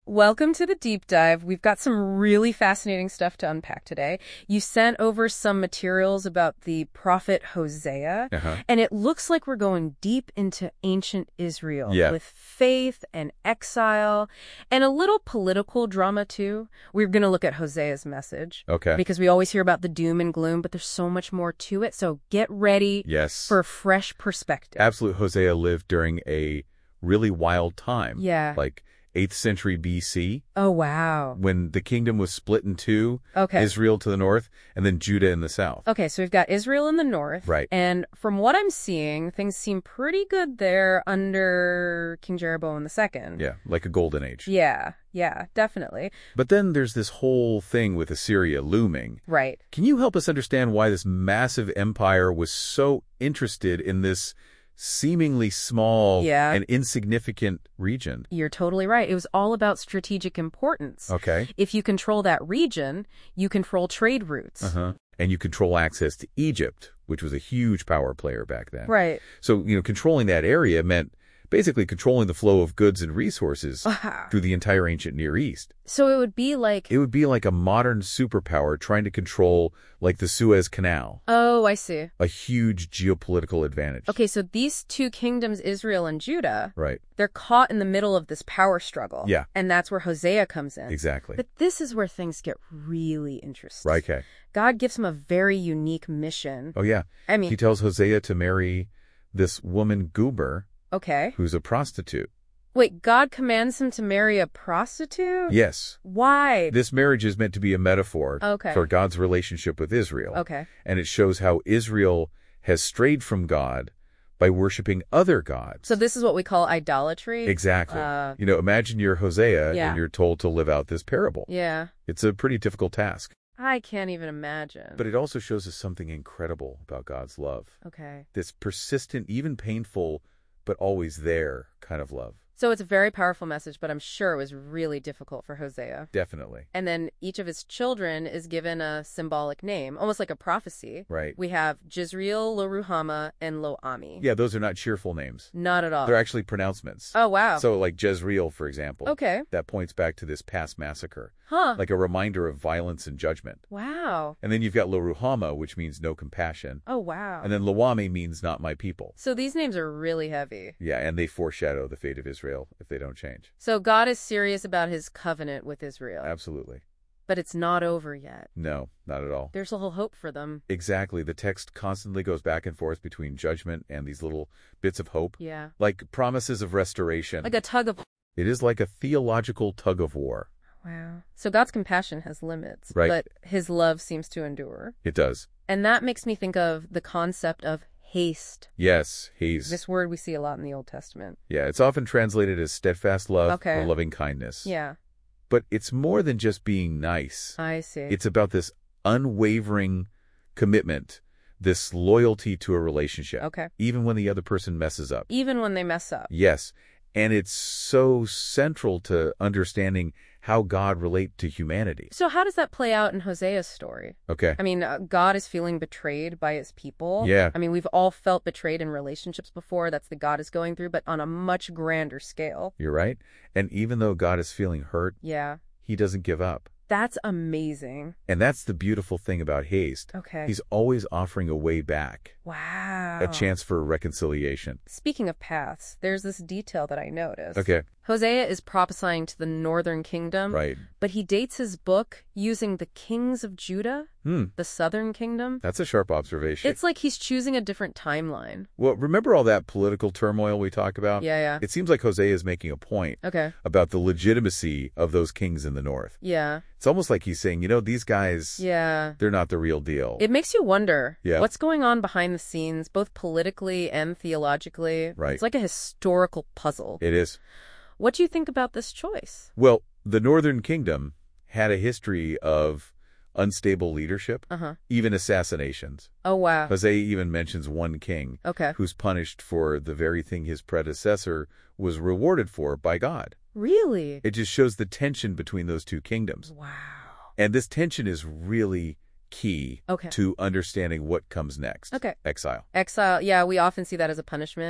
Welcome to the deep dive. We've got some really fascinating stuff to unpack today. You sent over some materials about the prophet Hosea, and it looks like we're going deep into ancient Israel with faith and exile and a little political drama too. We're going to look at Hosea's message. Because we always hear about the doom and gloom, but there's so much more to it. So get ready for a fresh perspective. Absolutely. Hosea lived during a really wild time. Like 8th century BC. Oh, wow. When the kingdom was split in two, Israel to the north, and then Judah in the south. Okay, so we've got Israel in the north. Right. And from what I'm seeing, things seem pretty good there under King Jeroboam II. Yeah, like a golden age. Yeah, definitely. But then there's this whole thing with Assyria looming. Right. Can you help us understand why this massive empire was so interested in this seemingly small and insignificant region? You're totally right. It was all about strategic importance. If you control that region, you control trade routes. And you control access to Egypt, which was a huge power player back then. Right. So, controlling that area meant basically controlling the flow of goods and resources through the entire ancient Near East. So it would be like... It would be like a modern superpower trying to control, like, the Suez Canal. Oh, I see. A huge geopolitical advantage. Okay, so these two kingdoms, Israel and Judah, right, they're caught in the middle of this power struggle. Yeah. And that's where Hosea comes in. Exactly. But this is where things get really interesting. Right, okay. God gives him a very unique mission. Oh, yeah. I mean... He tells Hosea to marry this woman, Guber, okay, who's a prostitute. Wait, God commands him to marry a prostitute? Yes. Why? This marriage is meant to be a metaphor for God's relationship with Israel. And it shows how Israel has strayed from God by worshiping other gods. So this is what we call idolatry? Exactly. Imagine you're Hosea and you're told to live out this parable. Yeah. It's a pretty difficult task. I can't even imagine. But it also shows us something incredible about God's love. This persistent, even painful, but always there kind of love. So it's a very powerful message, but I'm sure it was really difficult for Hosea. Definitely. And then each of his children is given a symbolic name, almost like a prophecy. Right. We have Jezreel, Lo-Ruhamah, and Lo-Ami. Yeah, those are not cheerful names. Not at all. They're actually pronouncements. Oh, wow. So like Jezreel, for example. Okay. That points back to this past massacre. Huh. Like a reminder of violence and judgment. Wow. And then you've got Lo-Ruhamah, which means no compassion. Oh, wow. And then Lo-Ami means not my people. So these names are really heavy. Yeah, and they foreshadow the fate of Israel if they don't change. So God is serious about his covenant with Israel. Absolutely. But it's not over yet. No, not at all. There's still hope for them. Exactly. The text constantly goes back and forth between judgment and these little bits of hope. Yeah. Like promises of restoration. Like a tug of... It is like a theological tug of war. Wow. So God's compassion has limits. Right. But his love seems to endure. It does. And that makes me think of the concept of haste. Yes, haste. This word we see a lot in the Old Testament. Yeah, it's often translated as steadfast love or loving kindness. Yeah. But it's more than just being nice. I see. It's about this unwavering commitment, this loyalty to a relationship. Even when the other person messes up. Even when they mess up. Yes. And it's so central to understanding how God relates to humanity. So how does that play out in Hosea's story? I mean, God is feeling betrayed by his people. Yeah. I mean, we've all felt betrayed in relationships before. That's the God is going through, but on a much grander scale. You're right. And even though God is feeling hurt, he doesn't give up. That's amazing. And that's the beautiful thing about haste. He's always offering a way back. Wow. A chance for reconciliation. Speaking of paths, there's this detail that I noticed. Hosea is prophesying to the northern kingdom. Right. But he dates his book using the kings of Judah, the southern kingdom. That's a sharp observation. It's like he's choosing a different timeline. Well, remember all that political turmoil we talk about? Yeah. It seems like Hosea is making a point about the legitimacy of those kings in the north. Yeah. It's almost like he's saying, these guys, they're not the real deal. It makes you wonder what's going on behind the scenes, both politically and theologically. Right. It's like a historical puzzle. It is. What do you think about this choice? Well, the Northern Kingdom had a history of unstable leadership, even assassinations. Oh, wow. Hosea even mentions one king who's punished for the very thing his predecessor was rewarded for by God. Really? It just shows the tension between those two kingdoms. Wow. And this tension is really key to understanding what comes next. Exile. Exile, yeah, we often see that as a punishment. Right.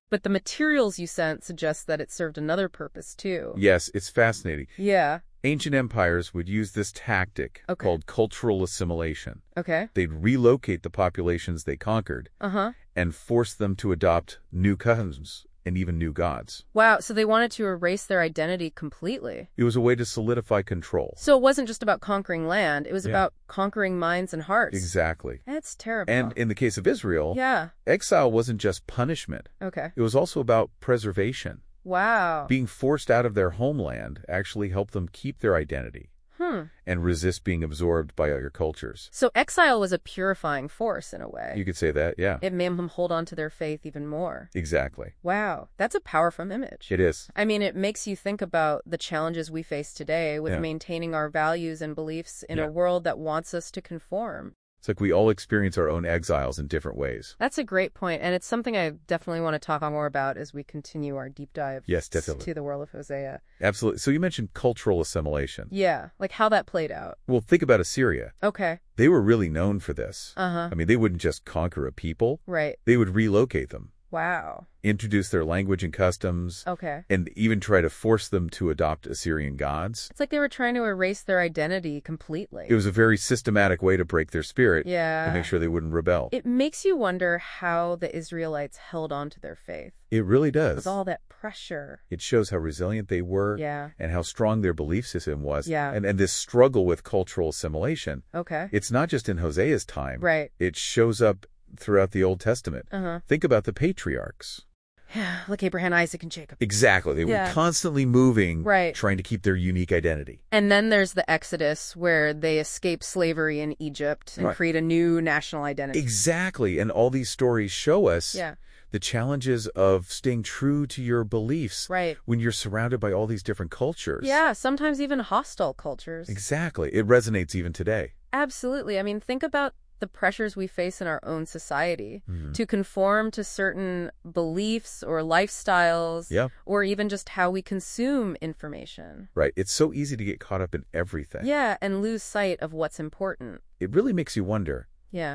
But the materials you sent suggest that it served another purpose, too. Yes, it's fascinating. Yeah. Ancient empires would use this tactic called cultural assimilation. Okay. They'd relocate the populations they conquered and force them to adopt new customs and even new gods. Wow, so they wanted to erase their identity completely. It was a way to solidify control. So it wasn't just about conquering land, it was about conquering minds and hearts. Exactly. That's terrible. And in the case of Israel, exile wasn't just punishment. Okay. It was also about preservation. Wow. Being forced out of their homeland actually helped them keep their identity and resist being absorbed by other cultures. So exile was a purifying force in a way. You could say that, yeah. It made them hold on to their faith even more. Exactly. Wow. That's a powerful image. It is. I mean, it makes you think about the challenges we face today with maintaining our values and beliefs in a world that wants us to conform. It's like we all experience our own exiles in different ways. That's a great point, and it's something I definitely want to talk more about as we continue our deep dive to the world of Hosea. Absolutely. So you mentioned cultural assimilation. Yeah, like how that played out. Well, think about Assyria. Okay. They were really known for this. I mean, they wouldn't just conquer a people. Right. They would relocate them. Wow. Introduce their language and customs. Okay. And even try to force them to adopt Assyrian gods. It's like they were trying to erase their identity completely. It was a very systematic way to break their spirit. Yeah. To make sure they wouldn't rebel. It makes you wonder how the Israelites held on to their faith. It really does. With all that pressure. It shows how resilient they were. Yeah. And how strong their belief system was. Yeah. And this struggle with cultural assimilation. Okay. It's not just in Hosea's time. Right. It shows up throughout the Old Testament. Think about the patriarchs. Yeah, like Abraham, Isaac, and Jacob. Exactly. They were constantly moving, trying to keep their unique identity. And then there's the Exodus, where they escape slavery in Egypt and create a new national identity. Exactly. And all these stories show us the challenges of staying true to your beliefs when you're surrounded by all these different cultures. Yeah, sometimes even hostile cultures. Exactly. It resonates even today. Absolutely. I mean, think about the pressures we face in our own society to conform to certain beliefs or lifestyles or even just how we consume information. Right. It's so easy to get caught up in everything. Yeah, and lose sight of what's important. It really makes you wonder,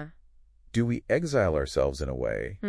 do we exile ourselves in a way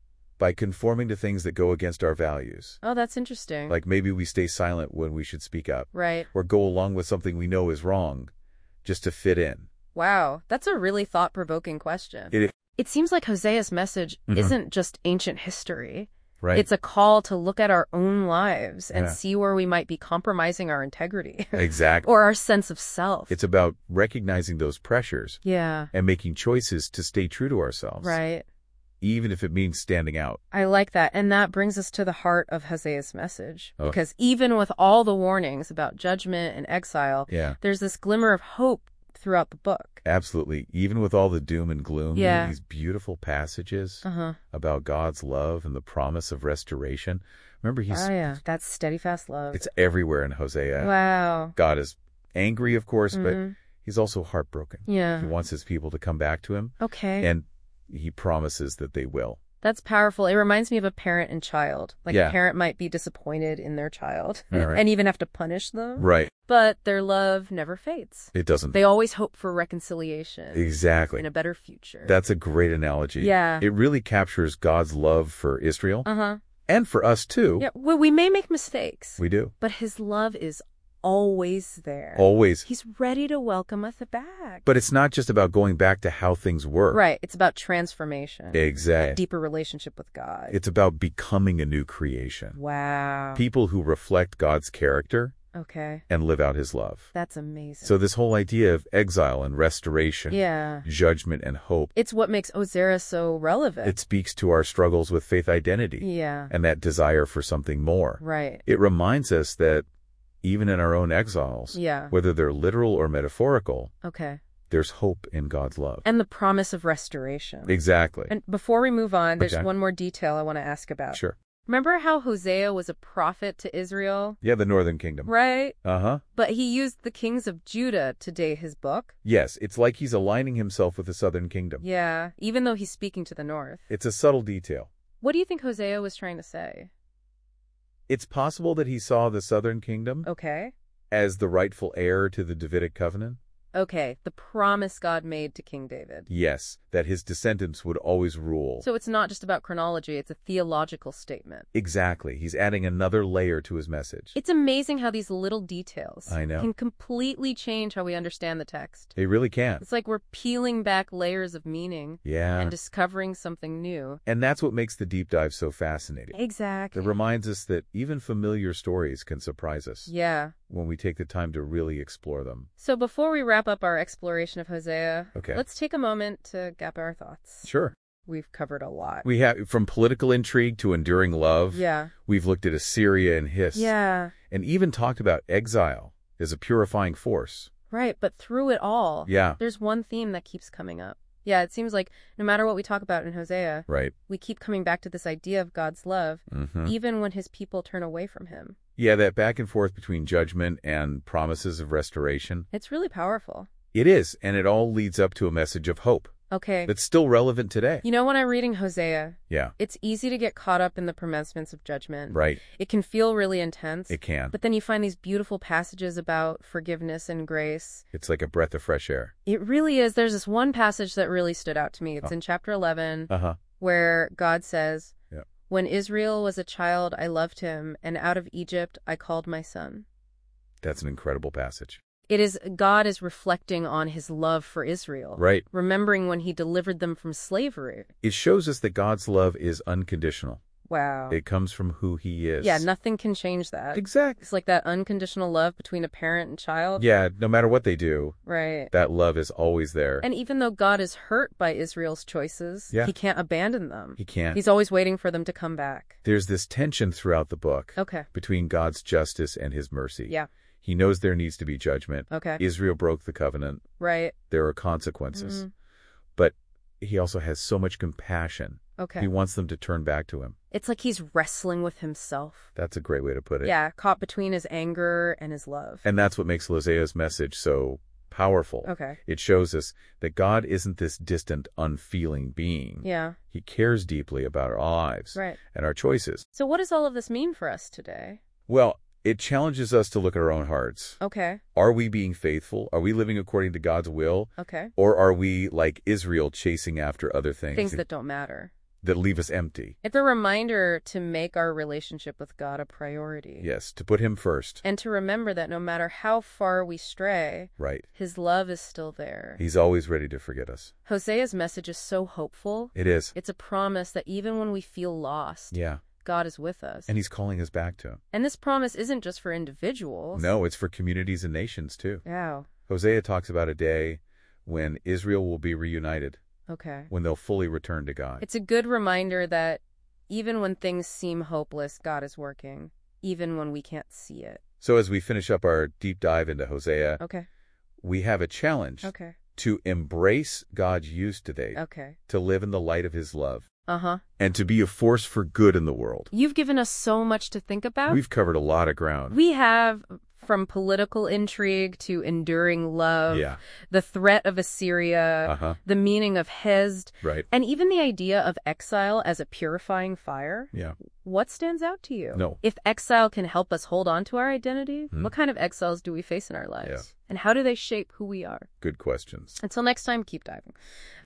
by conforming to things that go against our values? Oh, that's interesting. Like maybe we stay silent when we should speak up. Right. Or go along with something we know is wrong just to fit in. Wow, that's a really thought-provoking question. It seems like Hosea's message isn't just ancient history. Right. It's a call to look at our own lives and see where we might be compromising our integrity. Exactly. Or our sense of self. It's about recognizing those pressures. Yeah. And making choices to stay true to ourselves. Right. Even if it means standing out. I like that. And that brings us to the heart of Hosea's message. Because even with all the warnings about judgment and exile, there's this glimmer of hope throughout the book. Absolutely. Even with all the doom and gloom, these beautiful passages about God's love and the promise of restoration. Remember, that's steadfast love. It's everywhere in Hosea. Wow. God is angry, of course, but he's also heartbroken. Yeah. He wants his people to come back to him. Okay. And he promises that they will. That's powerful. It reminds me of a parent and child. Like a parent might be disappointed in their child and even have to punish them. Right. But their love never fades. It doesn't. They always hope for reconciliation. Exactly. In a better future. That's a great analogy. Yeah. It really captures God's love for Israel. And for us, too. Yeah. Well, we may make mistakes. We do. But his love is always there. Always. He's ready to welcome us back. But it's not just about going back to how things were. Right. It's about transformation. Exactly. A deeper relationship with God. It's about becoming a new creation. Wow. People who reflect God's character. Okay. And live out his love. That's amazing. So this whole idea of exile and restoration, judgment and hope. It's what makes Hosea so relevant. It speaks to our struggles with faith identity. Yeah. And that desire for something more. Right. It reminds us that even in our own exiles, whether they're literal or metaphorical, there's hope in God's love. And the promise of restoration. Exactly. And before we move on, there's one more detail I want to ask about. Sure. Remember how Hosea was a prophet to Israel? Yeah, the northern kingdom. Right? Uh-huh. But he used the kings of Judah to date his book? Yes, it's like he's aligning himself with the southern kingdom. Yeah, even though he's speaking to the north. It's a subtle detail. What do you think Hosea was trying to say? It's possible that he saw the southern kingdom as the rightful heir to the Davidic covenant. Okay, the promise God made to King David. Yes, that his descendants would always rule. So it's not just about chronology, it's a theological statement. Exactly. He's adding another layer to his message. It's amazing how these little details can completely change how we understand the text. They really can. It's like we're peeling back layers of meaning and discovering something new. And that's what makes the deep dive so fascinating. Exactly. It reminds us that even familiar stories can surprise us. Yeah. When we take the time to really explore them. So before we wrap up our exploration of Hosea, okay, let's take a moment to gap our thoughts. Sure. We've covered a lot. We have, from political intrigue to enduring love. Yeah. We've looked at Assyria and Hiss. Yeah. And even talked about exile as a purifying force. Right, but through it all, there's one theme that keeps coming up. Yeah, it seems like no matter what we talk about in Hosea, we keep coming back to this idea of God's love, even when his people turn away from him. Yeah, that back and forth between judgment and promises of restoration. It's really powerful. It is, and it all leads up to a message of hope. Okay. That's still relevant today. You know, when I'm reading Hosea, yeah, it's easy to get caught up in the pronouncements of judgment. Right. It can feel really intense. It can. But then you find these beautiful passages about forgiveness and grace. It's like a breath of fresh air. It really is. There's this one passage that really stood out to me. It's in chapter 11, where God says, "When Israel was a child, I loved him, and out of Egypt I called my son." That's an incredible passage. God is reflecting on his love for Israel. Right. Remembering when he delivered them from slavery. It shows us that God's love is unconditional. Wow. It comes from who he is. Yeah, nothing can change that. Exactly. It's like that unconditional love between a parent and child. Yeah, no matter what they do. Right. That love is always there. And even though God is hurt by Israel's choices, he can't abandon them. He can't. He's always waiting for them to come back. There's this tension throughout the book. Okay. Between God's justice and his mercy. Yeah. He knows there needs to be judgment. Okay. Israel broke the covenant. Right. There are consequences. But he also has so much compassion. Okay. He wants them to turn back to him. It's like he's wrestling with himself. That's a great way to put it. Yeah, caught between his anger and his love. And that's what makes Hosea's message so powerful. Okay. It shows us that God isn't this distant, unfeeling being. Yeah. He cares deeply about our lives and our choices. So what does all of this mean for us today? Well, it challenges us to look at our own hearts. Okay. Are we being faithful? Are we living according to God's will? Okay. Or are we, like Israel, chasing after other things? Things that don't matter. That leave us empty. It's a reminder to make our relationship with God a priority. Yes, to put him first. And to remember that no matter how far we stray, his love is still there. He's always ready to forgive us. Hosea's message is so hopeful. It is. It's a promise that even when we feel lost, God is with us. And he's calling us back to him. And this promise isn't just for individuals. No, it's for communities and nations too. Yeah. Hosea talks about a day when Israel will be reunited. Okay. When they'll fully return to God. It's a good reminder that even when things seem hopeless, God is working, even when we can't see it. So as we finish up our deep dive into Hosea, we have a challenge to embrace God's use today, to live in the light of his love. And to be a force for good in the world. You've given us so much to think about. We've covered a lot of ground. We have, from political intrigue to enduring love, the threat of Assyria, the meaning of Hesed, and even the idea of exile as a purifying fire. Yeah. What stands out to you? No. If exile can help us hold on to our identity, what kind of exiles do we face in our lives? And how do they shape who we are? Good questions. Until next time, keep diving.